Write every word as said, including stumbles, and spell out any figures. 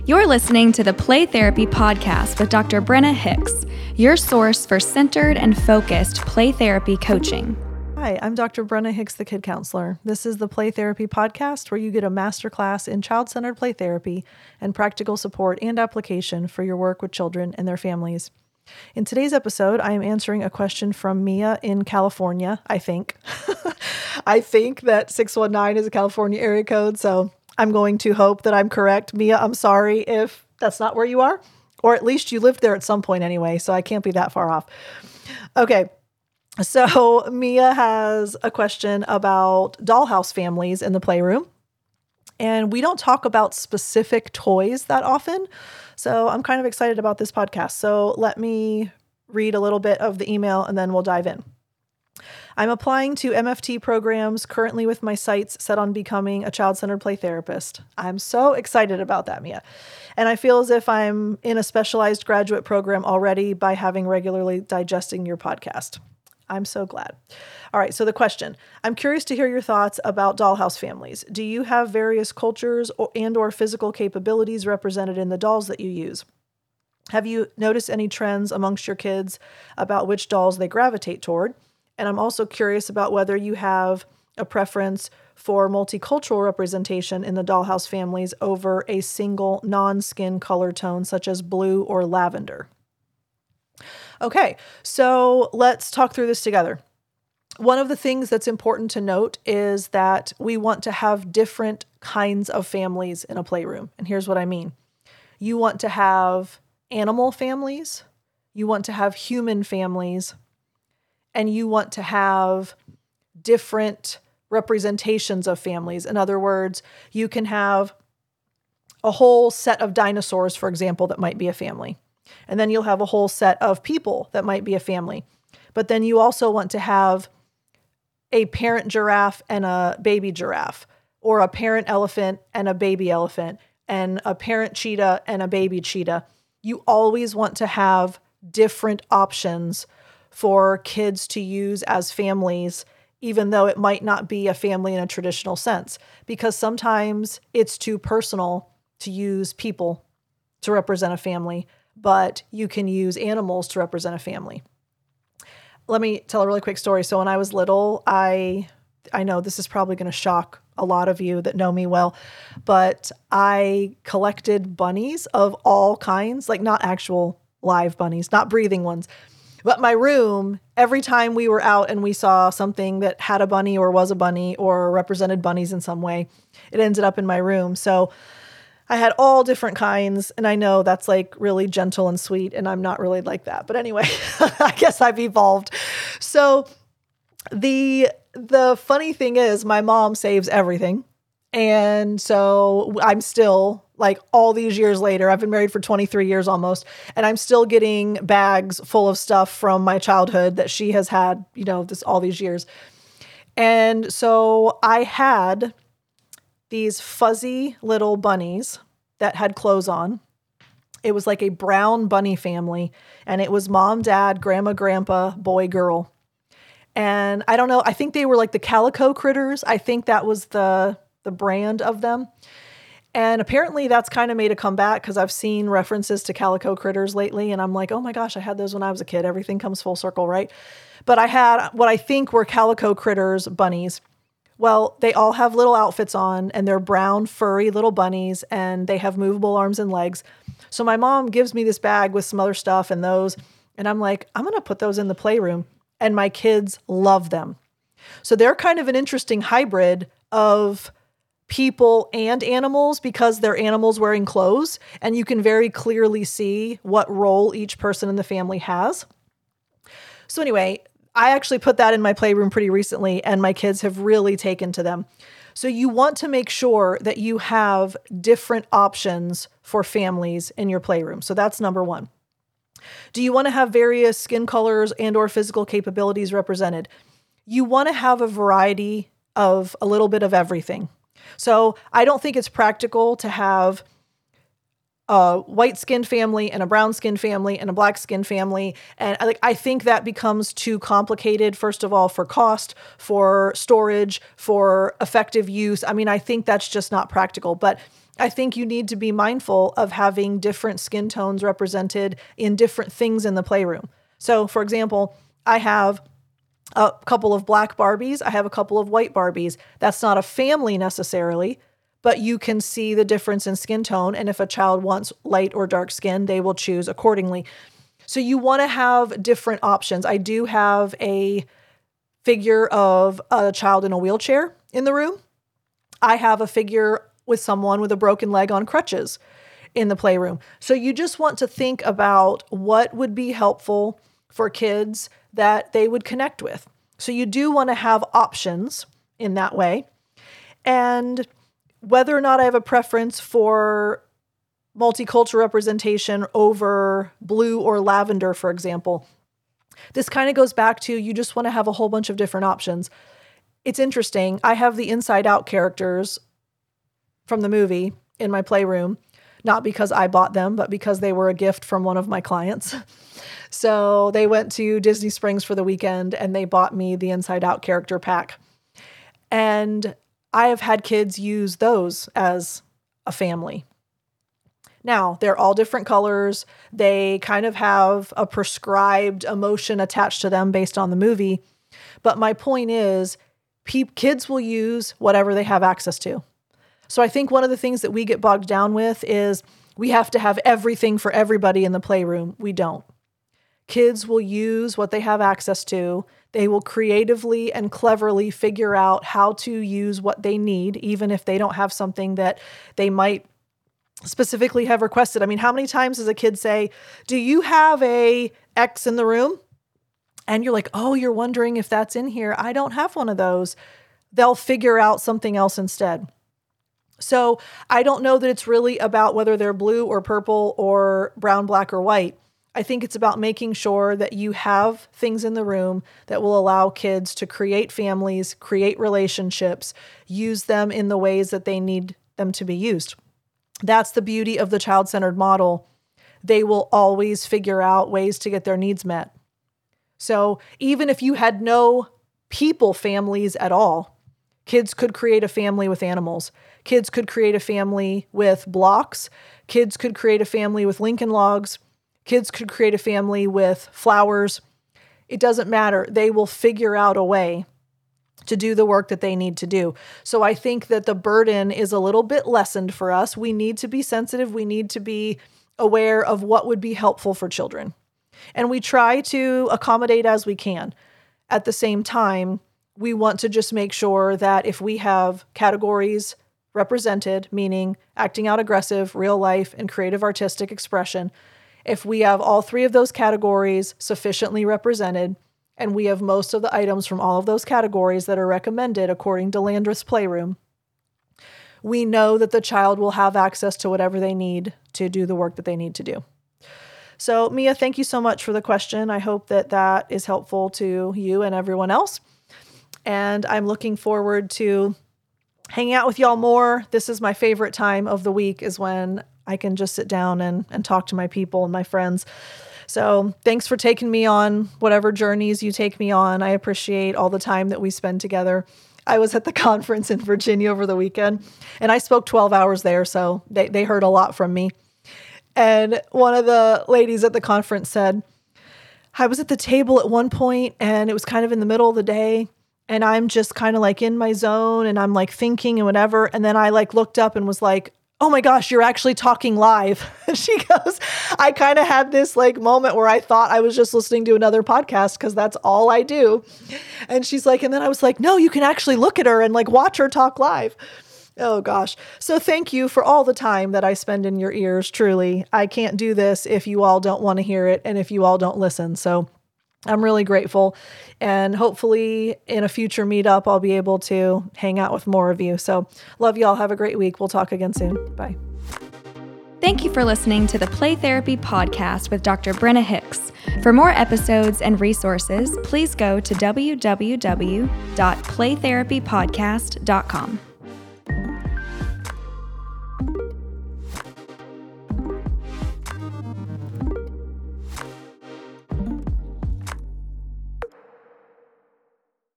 You're listening to the Play Therapy Podcast with Doctor Brenna Hicks, your source for centered and focused play therapy coaching. Hi, I'm Doctor Brenna Hicks, the Kid Counselor. This is the Play Therapy Podcast where you get a masterclass in child-centered play therapy and practical support and application for your work with children and their families. In today's episode, I am answering a question from Mia in California, I think. I think that six one nine is a California area code, so I'm going to hope that I'm correct. Mia, I'm sorry if that's not where you are, or at least you lived there at some point anyway, so I can't be that far off. Okay. So Mia has a question about dollhouse families in the playroom. And we don't talk about specific toys that often. So I'm kind of excited about this podcast. So let me read a little bit of the email and then we'll dive in. I'm applying to M F T programs currently with my sights set on becoming a child-centered play therapist. I'm so excited about that, Mia. And I feel as if I'm in a specialized graduate program already by having regularly digesting your podcast. I'm so glad. All right, so the question. I'm curious to hear your thoughts about dollhouse families. Do you have various cultures or, and or physical capabilities represented in the dolls that you use? Have you noticed any trends amongst your kids about which dolls they gravitate toward? And I'm also curious about whether you have a preference for multicultural representation in the dollhouse families over a single non-skin color tone such as blue or lavender. Okay, so let's talk through this together. One of the things that's important to note is that we want to have different kinds of families in a playroom. And here's what I mean. You want to have animal families, you want to have human families, and you want to have different representations of families. In other words, you can have a whole set of dinosaurs, for example, that might be a family. And then you'll have a whole set of people that might be a family. But then you also want to have a parent giraffe and a baby giraffe, or a parent elephant and a baby elephant, and a parent cheetah and a baby cheetah. You always want to have different options for kids to use as families, even though it might not be a family in a traditional sense, because sometimes it's too personal to use people to represent a family, but you can use animals to represent a family. Let me tell a really quick story. So when I was little, I I know this is probably going to shock a lot of you that know me well, but I collected bunnies of all kinds, like not actual live bunnies, not breathing ones. But my room, every time we were out and we saw something that had a bunny or was a bunny or represented bunnies in some way, it ended up in my room. So I had all different kinds, and I know that's like really gentle and sweet, and I'm not really like that. But anyway, I guess I've evolved. So the the funny thing is my mom saves everything. And so I'm still, like all these years later, I've been married for twenty-three years almost, and I'm still getting bags full of stuff from my childhood that she has had, you know, this all these years. And so I had these fuzzy little bunnies that had clothes on. It was like a brown bunny family, and it was mom, dad, grandma, grandpa, boy, girl. And I don't know, I think they were like the Calico Critters. I think that was the the brand of them. And apparently that's kind of made a comeback because I've seen references to Calico Critters lately, and I'm like, oh my gosh, I had those when I was a kid. Everything comes full circle, right? But I had what I think were Calico Critters bunnies. Well, they all have little outfits on, and they're brown, furry little bunnies, and they have movable arms and legs. So my mom gives me this bag with some other stuff and those, and I'm like, I'm going to put those in the playroom, and my kids love them. So they're kind of an interesting hybrid of people and animals because they're animals wearing clothes, and you can very clearly see what role each person in the family has. So anyway, I actually put that in my playroom pretty recently, and my kids have really taken to them. So you want to make sure that you have different options for families in your playroom. So that's number one. Do you want to have various skin colors and or physical capabilities represented? You want to have a variety of a little bit of everything. So I don't think it's practical to have a white-skinned family and a brown-skinned family and a black-skinned family. And I, like, I think that becomes too complicated, first of all, for cost, for storage, for effective use. I mean, I think that's just not practical. But I think you need to be mindful of having different skin tones represented in different things in the playroom. So, for example, I have a couple of black Barbies. I have a couple of white Barbies. That's not a family necessarily, but you can see the difference in skin tone. And if a child wants light or dark skin, they will choose accordingly. So you want to have different options. I do have a figure of a child in a wheelchair in the room. I have a figure with someone with a broken leg on crutches in the playroom. So you just want to think about what would be helpful for kids that they would connect with. So you do want to have options in that way. And whether or not I have a preference for multicultural representation over blue or lavender, for example, this kind of goes back to you just want to have a whole bunch of different options. It's interesting. I have the Inside Out characters from the movie in my playroom, not because I bought them, but because they were a gift from one of my clients. So they went to Disney Springs for the weekend and they bought me the Inside Out character pack. And I have had kids use those as a family. Now, they're all different colors. They kind of have a prescribed emotion attached to them based on the movie. But my point is, pe- kids will use whatever they have access to. So I think one of the things that we get bogged down with is we have to have everything for everybody in the playroom. We don't. Kids will use what they have access to. They will creatively and cleverly figure out how to use what they need, even if they don't have something that they might specifically have requested. I mean, how many times does a kid say, do you have a X in the room? And you're like, oh, you're wondering if that's in here. I don't have one of those. They'll figure out something else instead. So I don't know that it's really about whether they're blue or purple or brown, black, or white. I think it's about making sure that you have things in the room that will allow kids to create families, create relationships, use them in the ways that they need them to be used. That's the beauty of the child-centered model. They will always figure out ways to get their needs met. So even if you had no people families at all, kids could create a family with animals. Kids could create a family with blocks. Kids could create a family with Lincoln Logs. Kids could create a family with flowers. It doesn't matter. They will figure out a way to do the work that they need to do. So I think that the burden is a little bit lessened for us. We need to be sensitive. We need to be aware of what would be helpful for children. And we try to accommodate as we can. At the same time, we want to just make sure that if we have categories represented, meaning acting out aggressive, real life, and creative artistic expression, if we have all three of those categories sufficiently represented, and we have most of the items from all of those categories that are recommended according to Landreth's Playroom, we know that the child will have access to whatever they need to do the work that they need to do. So, Mia, thank you so much for the question. I hope that that is helpful to you and everyone else. And I'm looking forward to hanging out with y'all more. This is my favorite time of the week, is when I can just sit down and, and talk to my people and my friends. So thanks for taking me on whatever journeys you take me on. I appreciate all the time that we spend together. I was at the conference in Virginia over the weekend, and I spoke twelve hours there, so they, they heard a lot from me. And one of the ladies at the conference said, I was at the table at one point, and it was kind of in the middle of the day, and I'm just kind of like in my zone, and I'm like thinking and whatever. And then I like looked up and was like, oh my gosh, you're actually talking live. She goes, I kind of had this like moment where I thought I was just listening to another podcast because that's all I do. And she's like, and then I was like, no, you can actually look at her and like watch her talk live. Oh gosh. So thank you for all the time that I spend in your ears. Truly, I can't do this if you all don't want to hear it and if you all don't listen. So I'm really grateful, and hopefully in a future meetup, I'll be able to hang out with more of you. So love y'all. Have a great week. We'll talk again soon. Bye. Thank you for listening to the Play Therapy Podcast with Doctor Brenna Hicks. For more episodes and resources, please go to w w w dot play therapy podcast dot com.